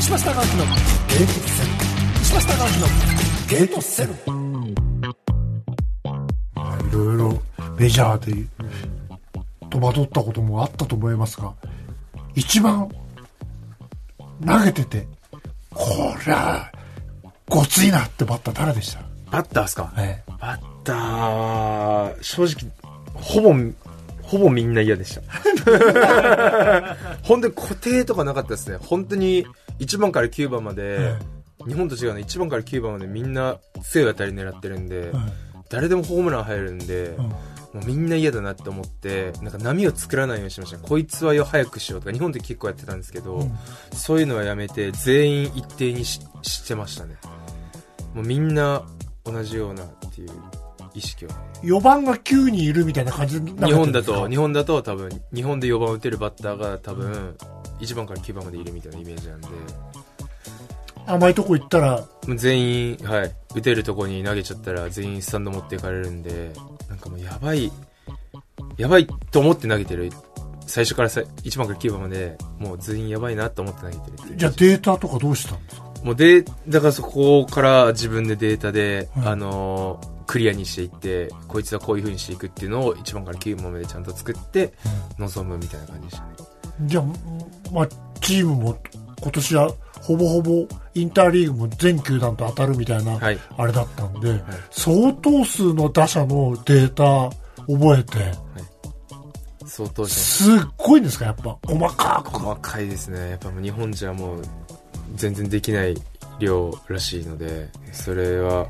石橋貴明のゲートセルン。石橋貴明のゲートセルン。いろいろメジャーで戸惑ったこともあったと思いますが、一番投げててこりゃごついなってバッター誰でした？ バッターですか？ ええ、 バッター正直ほぼみんな嫌でした本当に固定とかなかったですね。本当に1番から9番まで、日本と違うの1番から9番までみんな強い当たり狙ってるんで、誰でもホームラン入るんで、もうみんな嫌だなって思って、なんか波を作らないようにしました。こいつはよ早くしようとか、日本で結構やってたんですけど、そういうのはやめて全員一定にしてましたね。もうみんな同じようなっていう意識は。 4番が9人いるみたいな感じになってるんですか？ 日本だと多分日本で4番打てるバッターが多分1番から9番までいるみたいなイメージなんで、 甘いとこ行ったら全員、はい、打てるとこに投げちゃったら全員スタンド持っていかれるんで、なんかもうやばいと思って投げてる。最初から1番から9番までもう全員やばいなと思って投げてるっていう。 じゃあデータとかどうしたんですか？ もうだからそこから自分でデータで、クリアにしていって、こいつはこういう風にしていくっていうのを1番から9番までちゃんと作って臨むみたいな感じでしたね。 じゃあ、まあ、チームも今年はほぼほぼインターリーグも全球団と当たるみたいな、 はい、 あれだったんで、相当数の打者のデータ覚えて、 相当すっごいんですか？やっぱ細かいですね。やっぱもう日本じゃもう全然できない量らしいので、それは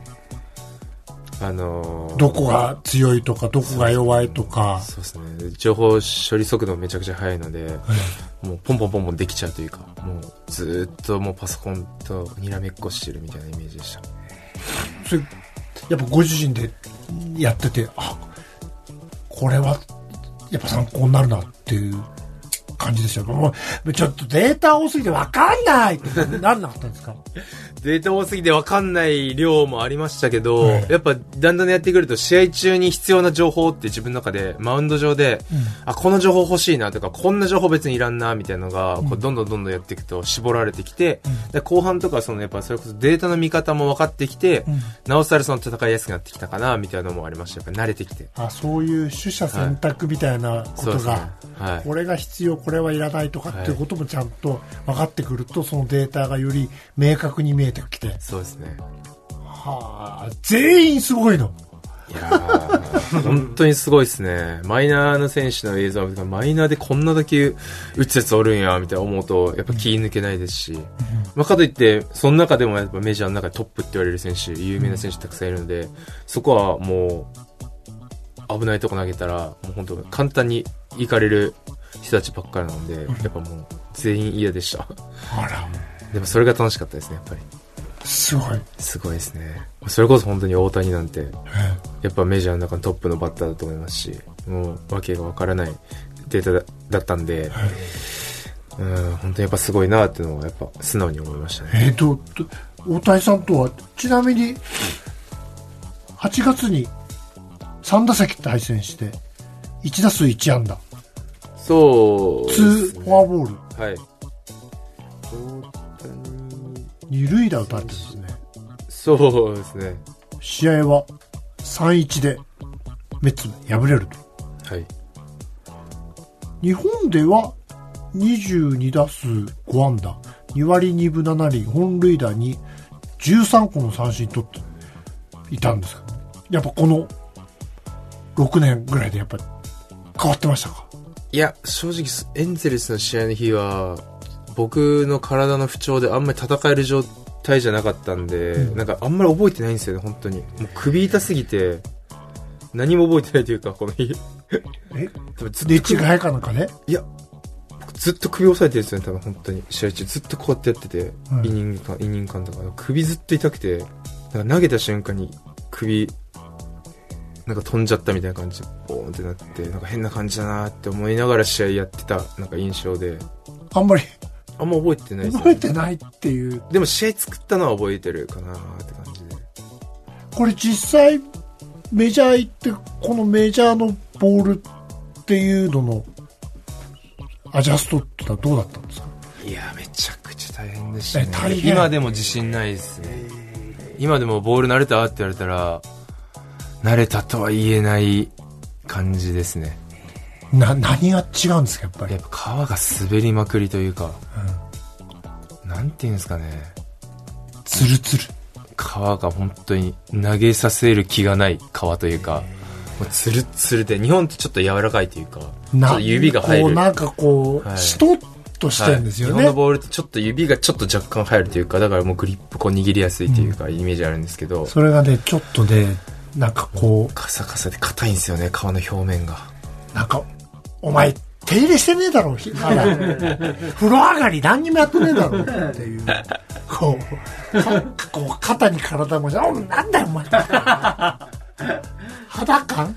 どこが強いとかどこが弱いとか、 そうですね、情報処理速度めちゃくちゃ速いので、もうポンポンポンポンできちゃうというか、もうずっともうパソコンとにらめっこしてるみたいなイメージでした。 それやっぱご自身でやってて、これはやっぱ参考になるなっていう感じでした。もうちょっとデータ多すぎて分かんないってなんなかったんですか？ データ多すぎて分かんない量もありましたけど、やっぱだんだんやってくると試合中に必要な情報って自分の中でマウンド上で、この情報欲しいなとか、こんな情報別にいらんなみたいなのが、こうどんどんやっていくと絞られてきて、で後半とかやっぱそれこそデータの見方も分かってきて、なおさらその戦いやすくなってきたかなみたいなのもありました。やっぱ慣れてきて、 そういう取捨選択みたいなことが、これが必要これはいらないとかっていうこともちゃんと分かってくると、そのデータがより明確に見えてきて、 そうですね。 全員すごいの。 いやー本当にすごいですね。マイナーの選手の映像を見て、マイナーでこんな打球打つやつおるんやみたいな思うとやっぱ気抜けないですし、かといってその中でもやっぱメジャーの中でトップって言われる選手、有名な選手たくさんいるので、そこはもう危ないとこ投げたらもう本当簡単に行かれる人たちばっかりなので、やっぱもう全員嫌でした。でもそれが楽しかったですね。やっぱりすごいですね。それこそ本当に大谷なんてやっぱメジャーの中のトップのバッターだと思いますし、もう訳がわからないデータだったんで、本当にやっぱすごいなっていうのはやっぱ素直に思いましたね。 大谷さんとはちなみに8月に3打席対戦して1打数1安打、 そうですね、 2フォアボール、 はい、 2塁打打たれてるんですね。 そうですね。 試合は 3-1 でメッツ敗れると。 はい。 日本では22打数5安打、2割2分7厘、本塁打に13個の三振取っていたんですけど、やっぱこの6年ぐらいでやっぱり変わってましたか？ いや、正直エンゼルスの試合の日は僕の体の不調であんまり戦える状態じゃなかったんで、なんかあんまり覚えてないんですよね。本当にもう首痛すぎて何も覚えてないというか、この日寝違いかなんかね。 いや、僕ずっと首押さえてるんですよね。多分本当に試合中ずっとこうやってやってて、イニング間とか首ずっと痛くて、なんか投げた瞬間に首なんか飛んじゃったみたいな感じでボーンってなって、なんか変な感じだなって思いながら試合やってたなんか印象で、 あんま覚えてないですね。 覚えてないっていう。 でも試合作ったのは覚えてるかなって感じで。 これ実際メジャー行ってこのメジャーのボールっていうののアジャストってのはどうだったんですか？ いやめちゃくちゃ大変ですしね。 大変。 今でも自信ないですね。今でもボール慣れたって言われたら、慣れたとは言えない感じですね。 何が違うんですか、やっぱり。 やっぱ皮が滑りまくりというか、なんていうんですかね。 ツルツル。 皮が本当に投げさせる気がない皮というか、もうツルツルで、日本ってちょっと柔らかいというか、ちょっと指が入る。 なんかこう、しとっとしてるんですよね。 日本のボールってちょっと指がちょっと若干入るというか、だからもうグリップこう握りやすいというか、イメージあるんですけど。 それがね、ちょっとで、なんかこう。 カサカサで硬いんですよね、皮の表面が。 なんか、お前、手入れしてねえだろ、風呂上がり何にもやってねえだろっていう。こう肩に体もなんだよお前肌感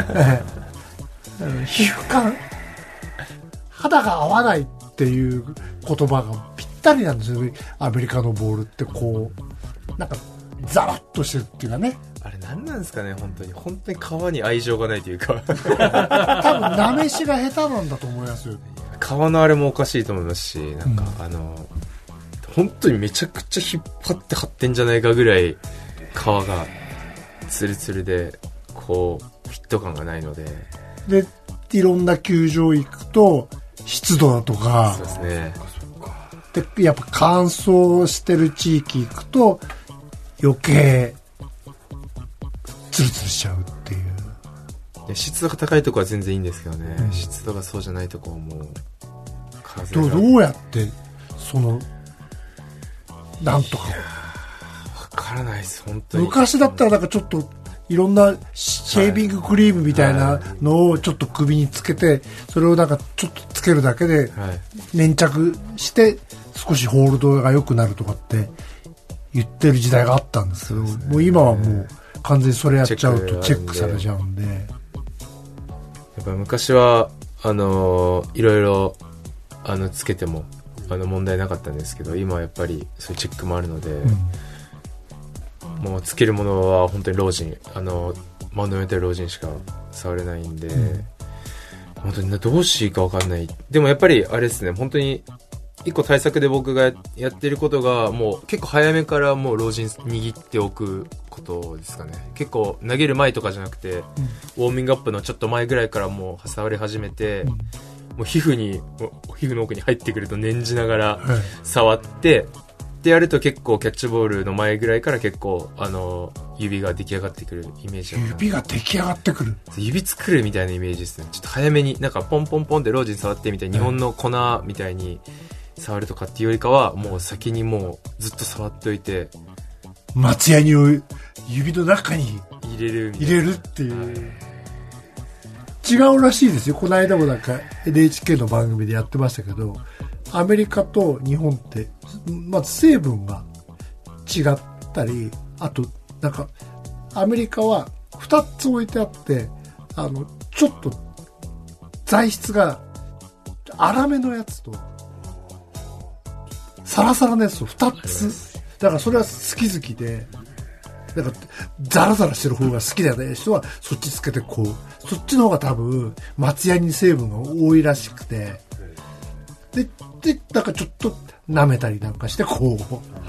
皮膚感肌が合わないっていう言葉がぴったりなんですよ。アメリカのボールってこうなんかザラッとしてるっていうかね。 あれ何なんですかね、本当に皮に愛情がないというか多分なめしが下手なんだと思いますよ。 皮のあれもおかしいと思いますし、なんか、本当にめちゃくちゃ引っ張って張ってんじゃないかぐらい皮がツルツルでこうフィット感がないので、 でいろんな球場行くと湿度だとか、 そうですね。 でやっぱ乾燥してる地域行くと余計ツルツルしちゃうっていう。 いや湿度が高いとこは全然いいんですけどね、湿度がそうじゃないとこはもう風がどうやってそのなんとかわからないです、本当に。 昔だったらなんかちょっといろんなシェービングクリームみたいなのをちょっと首につけて、それをなんかちょっとつけるだけで粘着して少しホールドが良くなるとかって言ってる時代があったんですけど、もう今はもう完全にそれやっちゃうとチェックされちゃうんで。 やっぱ昔はいろいろつけても問題なかったんですけど、今はやっぱりそういうチェックもあるので、もうつけるものは本当に老人、マウンドに置いてる老人しか触れないんで、本当にどうしていいか分かんない。でもやっぱりあれですね、本当に一個対策で僕がやってることが、もう結構早めからもう老人握っておくことですかね。結構投げる前とかじゃなくて、ウォーミングアップのちょっと前ぐらいからもう触り始めて、もう皮膚の奥に入ってくると念じながら触って、でやると結構キャッチボールの前ぐらいから結構指が出来上がってくるイメージだった。 指が出来上がってくる。 指作るみたいなイメージですね。ちょっと早めになんかポンポンポンって老人触ってみたいな、日本の粉みたいに触るとかっていうよりかは、もう先にもうずっと触っておいて、 松ヤニを指の中に入れるっていう、違うらしいですよ。この間もなんか NHK の番組でやってましたけど、アメリカと日本ってまず成分が違ったり、あとなんかアメリカは2つ置いてあって、ちょっと材質が粗めのやつとサラサラのやつと2つ。だからそれは好き好きで、なんかザラザラしてる方が好きだよね人はそっちつけてこう、そっちの方が多分松ヤニ成分が多いらしくて、でなんかちょっと舐めたりなんかしてこう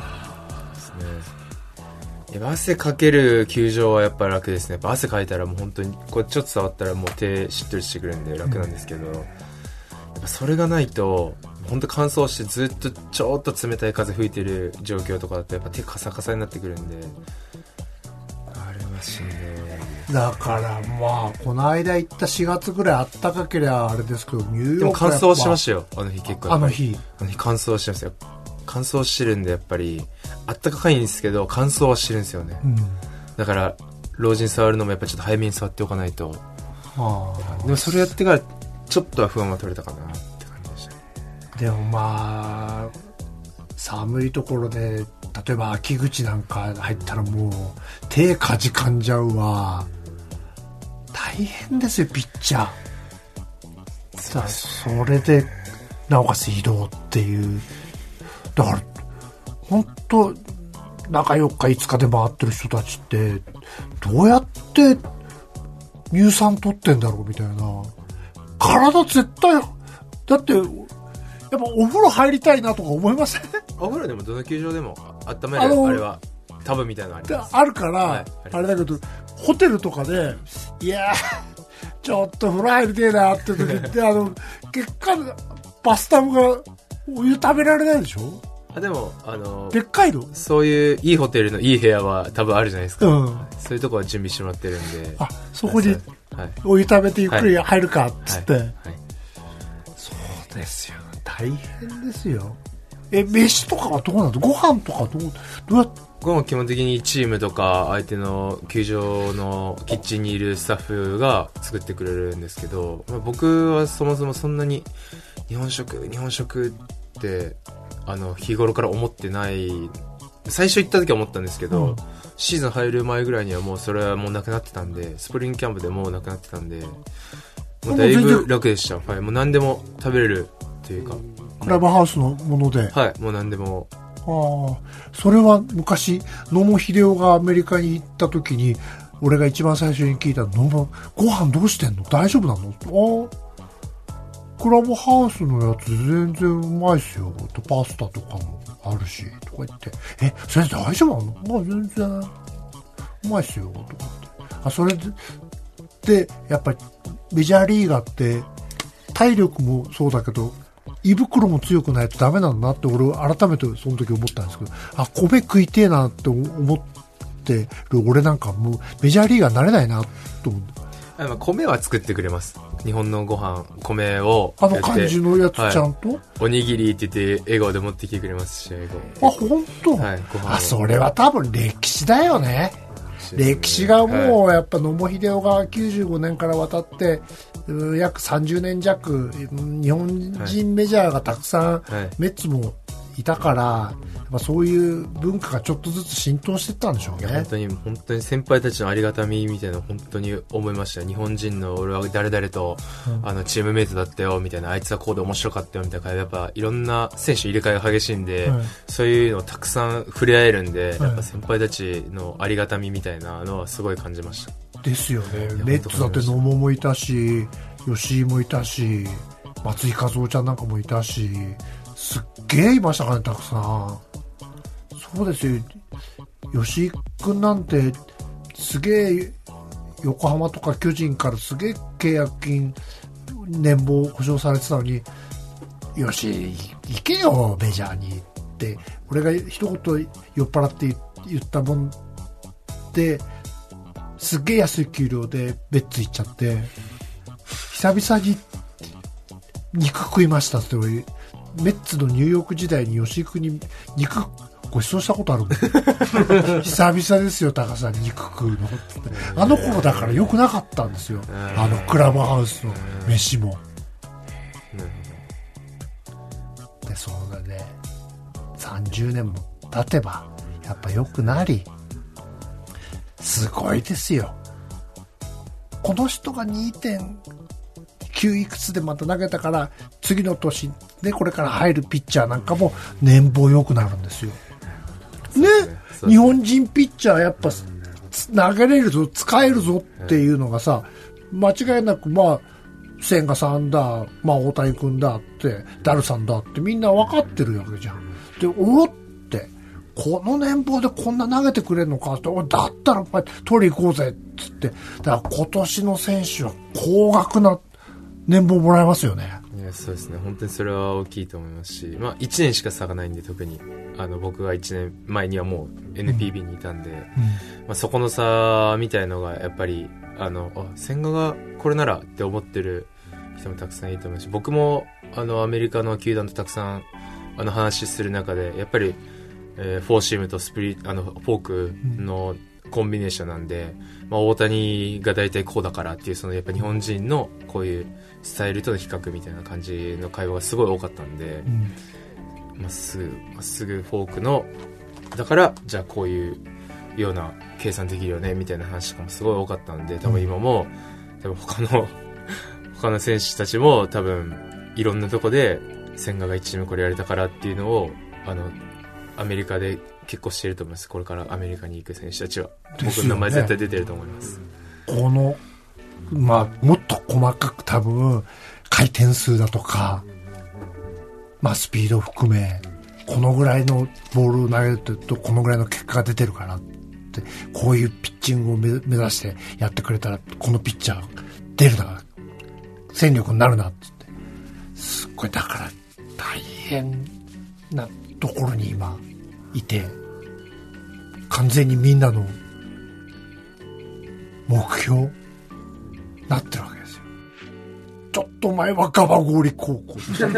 ですね。汗かける球場はやっぱ楽ですね。やっぱ汗かいたらもう本当にこうちょっと触ったらもう手しっとりしてくるんで楽なんですけど、やっぱそれがないと本当乾燥してずっとちょっと冷たい風吹いてる状況とかだとやっぱ手カサカサになってくるんで、あれはしんどい。 だからまあこの間行った4月ぐらいあったかけりゃあれですけど、ニューヨークでも乾燥しましたよ、あの日結構。 あの日乾燥してますよ。乾燥してるんでやっぱりあったかいんですけど乾燥はしてるんですよね、だから老人触るのもやっぱちょっと早めに触っておかないと。でもそれやってからちょっとは不安は取れたかなって感じでしたね。 でもまあ寒いところで例えば秋口なんか入ったらもう手かじかんじゃうわ。大変ですよピッチャー。だそれでなおかつ移動っていう、だから本当中4日5日で回ってる人たちってどうやって乳酸取ってんだろうみたいな。体絶対だってやっぱお風呂入りたいなとか思いません？ お風呂でもどの球場でも温めるあれはタブみたいなのあります。 あるから、 はい、 あれだけどホテルとかでいやちょっと風呂入りてえなって時って結果バスタブがお湯食べられないでしょ。 でもでっかいのそういういいホテルのいい部屋は多分あるじゃないですか、 うん、 そういうとこは準備してもらってるんで、 そこにお湯食べてゆっくり入るかっつって、そうですよ、大変ですよ。飯とかはどうなの？ご飯とかどうやって？ ご飯は基本的にチームとか相手の球場のキッチンにいるスタッフが作ってくれるんですけど、僕はそもそもそんなに日本食って日頃から思ってない。最初行った時は思ったんですけど、うん、シーズン入る前ぐらいにはもうそれはもうなくなってたんで、スプリングキャンプでもうなくなってたんで、もうだいぶ楽でした。はい、もう何でも食べれるというか、 クラブハウスのもので、 はい、もう何でも。 それは昔野茂英雄がアメリカに行った時に俺が一番最初に聞いたの、野茂ご飯どうしてんの？大丈夫なの？クラブハウスのやつ全然うまいっすよ。パスタとかもあるしとか言って、それ大丈夫なの？全然うまいっすよとかって。それでやっぱりメジャーリーガーって体力もそうだけど胃袋も強くないとダメなんだなって俺改めてその時思ったんですけど、米食いてえなって思ってる俺なんかもうメジャーリーガーになれないなと思う。 米は作ってくれます。日本のご飯、米を感じのやつちゃんと、はい、 おにぎりって言って笑顔で持ってきてくれますし、 本当？ はい、ご飯それは多分歴史だよね。歴史がもうやっぱ野茂英雄が95年から渡って約30年弱日本人メジャーがたくさんメッツもいたから、そういう文化がちょっとずつ浸透していったんでしょうね。 本当に先輩たちのありがたみみたいな本当に思いました。日本人の俺は誰々と、チームメイトだったよみたいな、あいつはこうで面白かったよみたいな、やっぱいろんな選手入れ替えが激しいんで、そういうのをたくさん触れ合えるんで、やっぱ先輩たちのありがたみみたいなのはすごい感じました。 ですよね。レッツだって野茂もいたし、吉井もいたし、松井稼頭ちゃんなんかもいたし、すっげえいましたからね、たくさん。そうですよ。吉井くんなんてすげえ横浜とか巨人からすげえ契約金年俸保証されてたのに、吉井行けよメジャーにって俺が一言酔っ払って言ったもんですっげえ安い給料でベッツ行っちゃって、久々に肉食いましたって俺メッツのニューヨーク時代に吉井君に肉ご馳走したことあるもん久々ですよ、高さん肉食うのって。頃だから良くなかったんですよ、クラブハウスの飯も。でそうだね、30年も経てばやっぱ良くなり、すごいですよ。この人が 2.9 いくつでまた投げたから次の年でこれから入るピッチャーなんかも年俸良くなるんですよね。日本人ピッチャーやっぱ投げれるぞ使えるぞっていうのがさ、間違いなく千賀さんだ、大谷君だってダルさんだってみんな分かってるわけじゃん。でおってこの年俸でこんな投げてくれるのかって、だったら取り行こうぜっつって、だから今年の選手は高額な年俸もらえますよね。 いや、そうですね、本当にそれは大きいと思いますし、1年しか差がないんで、特に僕が1年前にはもう NPB にいたんで、そこの差みたいのがやっぱり千賀がこれならって思ってる人もたくさんいると思うし、僕もアメリカの球団とたくさん話する中でやっぱり、フォーシームとフォークのコンビネーションなんで、大谷が大体こうだからっていう、やっぱ日本人のこういうスタイルとの比較みたいな感じの会話がすごい多かったんで、まっすぐフォークのだからじゃあこういうような計算できるよねみたいな話とかもすごい多かったんで、多分今も多分他の選手たちも多分いろんなとこで千賀が1チームこれやれたからっていうのをアメリカで結構してると思います。これからアメリカに行く選手たちは、僕の名前絶対出てると思います。 このもっと細かく多分回転数だとかまあスピード含め、このぐらいのボールを投げるとこのぐらいの結果が出てるからって、こういうピッチングを目指してやってくれたら、このピッチャー出るな、戦力になるなって言って、すっごいだから大変なところに今いて、完全にみんなの目標なってるわけですよ。ちょっと前はガバゴリ高校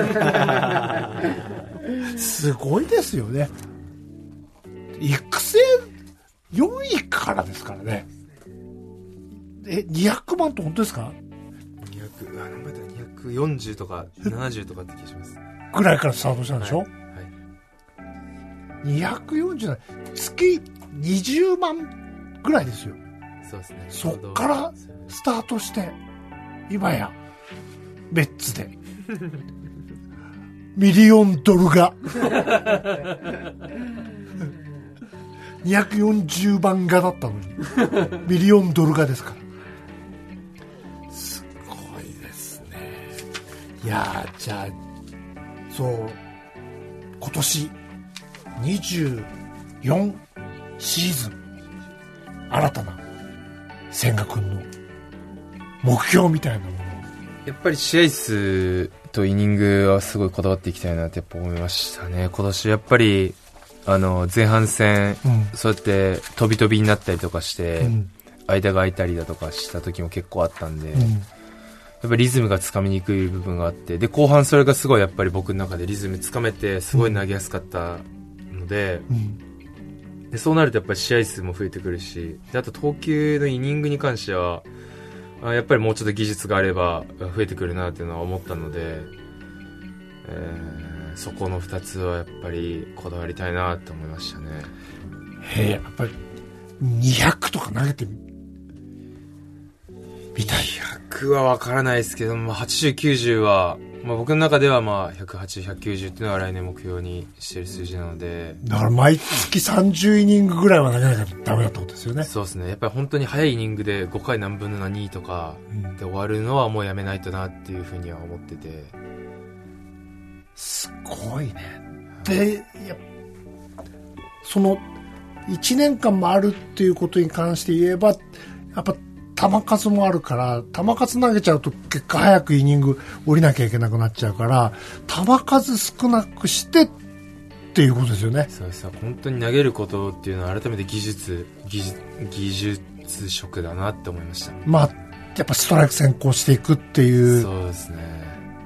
すごいですよね。育成4位からですからね。200万って本当ですか ？240とか70とかって気がします。 ぐらいからスタートしたんでしょ？ はい。 240月20万ぐらいですよ。 そうですね。 そっからスタートして、今やメッツでミリオンドルが240万がだったのにミリオンドルがですから、すごいですね。いやー、じゃあそう今年24シーズン新たな千賀君の目標みたいなもの、 やっぱり試合数とイニングはすごいこだわっていきたいなってやっぱ思いましたね。今年やっぱり前半戦、そうやって飛び飛びになったりとかして、間が空いたりだとかした時も結構あったんで、やっぱリズムがつかみにくい部分があって、で後半それがすごいやっぱり僕の中でリズムつかめてすごい投げやすかったので、でそうなるとやっぱり試合数も増えてくるし、であと投球のイニングに関してはやっぱりもうちょっと技術があれば増えてくるなっていうのは思ったので、そこの2つはやっぱりこだわりたいなと思いましたね。 やっぱり200とか投げてみたい。 100は分からないですけど、80、90は、僕の中では180、190っていうのは来年目標にしてる数字なので、 だから毎月30イニングぐらいは投げなきゃダメだってことですよね。 そうですね。やっぱり本当に早いイニングで5回何分の何とかで終わるのはもうやめないとなっていうふうには思ってて、 すごいね。で、その1年間もあるっていうことに関して言えば、やっぱ球数もあるから、球数投げちゃうと結果早くイニング降りなきゃいけなくなっちゃうから、球数少なくしてっていうことですよね。 そうです。本当に投げることっていうのは改めて技術職だなって思いました。 やっぱストライク先行していくっていう。 そうですね。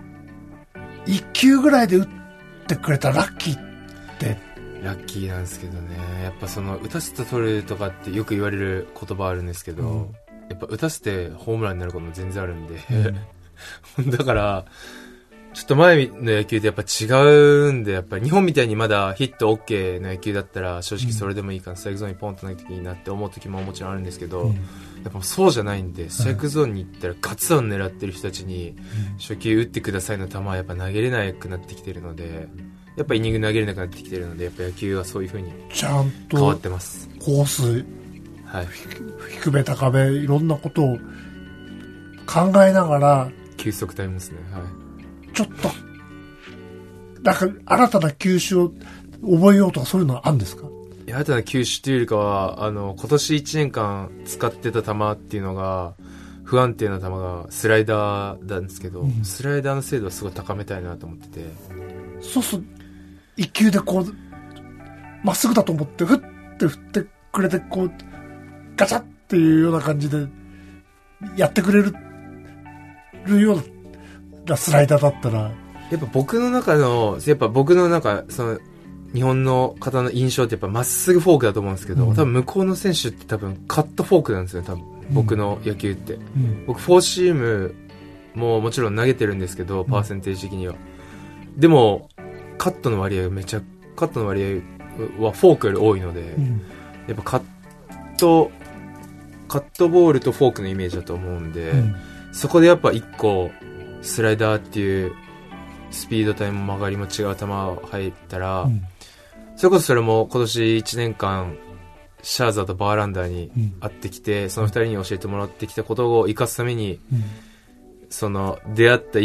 1球ぐらいで打ってくれたらラッキーってラッキーなんですけどね。やっぱその打たせて取るとかってよく言われる言葉あるんですけど、やっぱ打たせてホームランになることも全然あるんで、だからちょっと前の野球ってやっぱ違うんで、やっぱり日本みたいにまだヒット OK の野球だったら正直それでもいいからストライクゾーンにポンと投げていいなって思う時ももちろんあるんですけど、やっぱそうじゃないんで、ストライクゾーンに行ったらガツン狙ってる人たちに初球打ってくださいの球はやっぱ投げれなくなってきてるので、やっぱイニング投げれなくなってきてるので、やっぱ野球はそういう風にちゃんと変わってます。 コース、低め高めいろんなことを考えながら球速タイムですね。 ちょっとなんか新たな球種を覚えようとかそういうのはあるんですか？ 新たな球種というよりかは今年1年間使ってた球っていうのが不安定な球がスライダーなんですけど、スライダーの精度はすごい高めたいなと思ってて、 そうすると一球でこうまっすぐだと思って振ってくれてこうガチャっていうような感じでやってくれるようなスライダーだったら、 やっぱ僕の中その日本の方の印象ってやっぱまっすぐフォークだと思うんですけど、多分向こうの選手って多分カットフォークなんですよ、多分僕の野球って、僕フォーシームももちろん投げてるんですけど、パーセンテージ的にはでもカットの割合はフォークより多いので、やっぱカットボールとフォークのイメージだと思うんで、そこでやっぱ1個スライダーっていうスピード帯も曲がりも違う球が入ったら、それこそそれも今年1年間シャーザーとバーランダーに会ってきて、その2人に教えてもらってきたことを生かすために、その出会った意味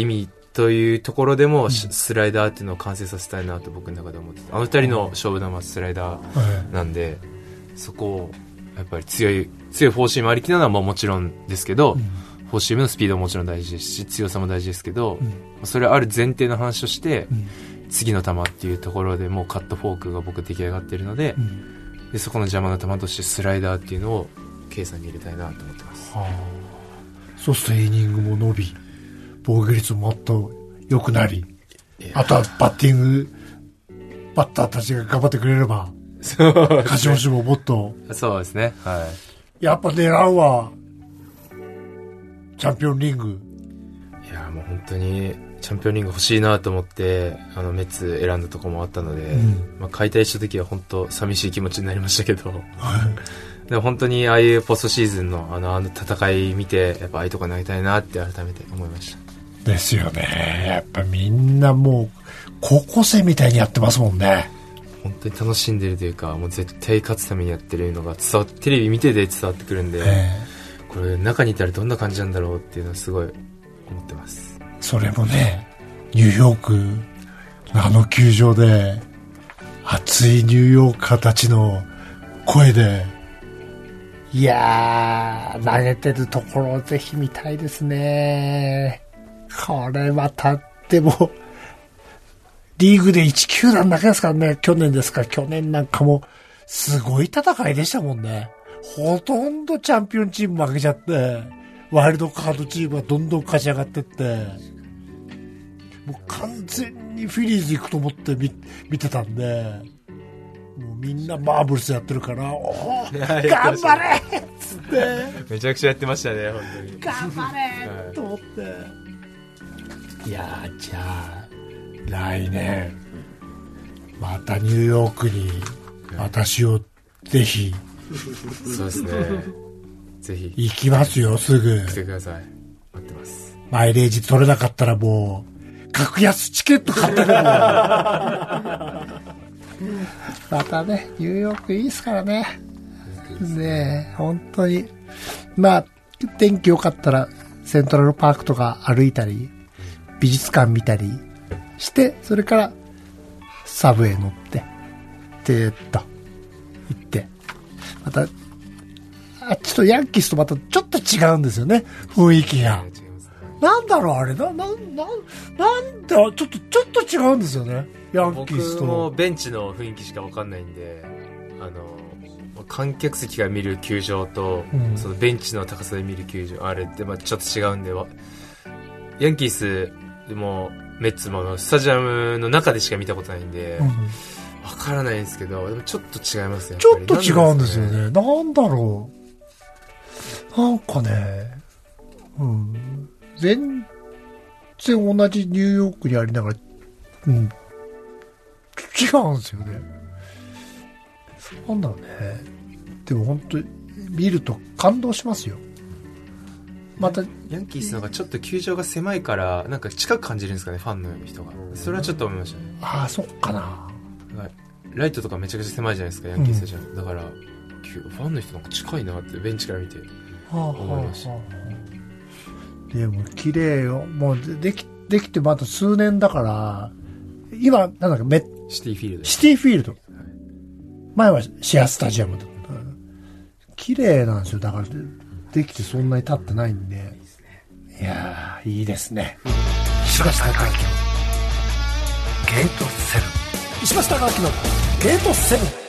というところでも、スライダーっていうのを完成させたいなと僕の中で思ってて、あの二人の勝負球はスライダーなんで、そこをやっぱり強いフォーシームありきなのはもちろんですけど、フォーシームのスピードももちろん大事ですし、強さも大事ですけど、それはある前提の話をして、次の球っていうところでもうカットフォークが僕出来上がっているので、でそこの邪魔な球としてスライダーっていうのを計算に入れたいなと思ってます。 そうするとイニングも伸び、防御率ももっと良くなり、あとはバッティングバッターたちが頑張ってくれれば、 そうですね、 勝ち星ももっと、 そうですね、はい、 やっぱ狙うはチャンピオンリング。 いやもう本当にチャンピオンリング欲しいなと思ってメッツ選んだところもあったので、解体した時は本当寂しい気持ちになりましたけどでも本当にああいうポストシーズンのあの戦い見て、やっぱああいうとこ投げたいなって改めて思いました。 ですよね。やっぱみんなもう高校生みたいにやってますもんね。 本当に楽しんでるというか、もう絶対勝つためにやってるのがテレビ見てて伝わってくるんで、これ中にいたらどんな感じなんだろうっていうのはすごい思ってます。 それもね、ニューヨークのあの球場で熱いニューヨーカーたちの声で、いやー、投げてるところをぜひ見たいですね。これまた、でもリーグで1球団だけですからね。去年ですか、去年なんかもすごい戦いでしたもんね。ほとんどチャンピオンチーム負けちゃって、ワイルドカードチームがどんどん勝ち上がってって、もう完全にフィリーズ行くと思って見てたんで、もうみんなマーブルスやってるから、おー頑張れっつってめちゃくちゃやってましたね、本当に頑張れと思って、いやー、じゃあ来年またニューヨークに私をぜひ、 そうですね、ぜひ行きますよ。すぐ来てください、待ってます。 マイレージ取れなかったらもう格安チケット買ってるもんまたね、ニューヨークいいですからね。ねえ、本当に。まあ天気良かったらセントラルパークとか歩いたり、美術館見たりして、それからサブウェイ乗ってでーっと行って、またあっちとヤンキースとまたちょっと違うんですよね、雰囲気が。なんだろうあれ、なんだちょっと違うんですよね、ヤンキースと。 僕もベンチの雰囲気しか分かんないんで、観客席が見る球場と、そのベンチの高さで見る球場、あれってまあちょっと違うんで、ヤンキースでもメッツもスタジアムの中でしか見たことないんで、分からないんですけど、でもちょっと違いますね。 ちょっと違うんですよね。なんだろう、なんかね、全然同じニューヨークにありながら、違うんですよね。なんだろうね。でも本当に見ると感動しますよ。またヤンキースの方がちょっと球場が狭いからなんか近く感じるんですかね、ファンの人が。それはちょっと思いましたね。 ああ、そっかな。 ライトとかめちゃくちゃ狭いじゃないですか、ヤンキースタジアム、だからファンの人なんか近いなってベンチから見て思いました。 でも綺麗よ。もうできてまだ数年だから、今なんだっけ、 シティフィールド。 シティフィールド。前はシェアスタジアムだった。綺麗なんですよ。だからできてそんなに経ってないんで。いやー、いいですね。石橋貴明のゲート7。石橋貴明のゲート7。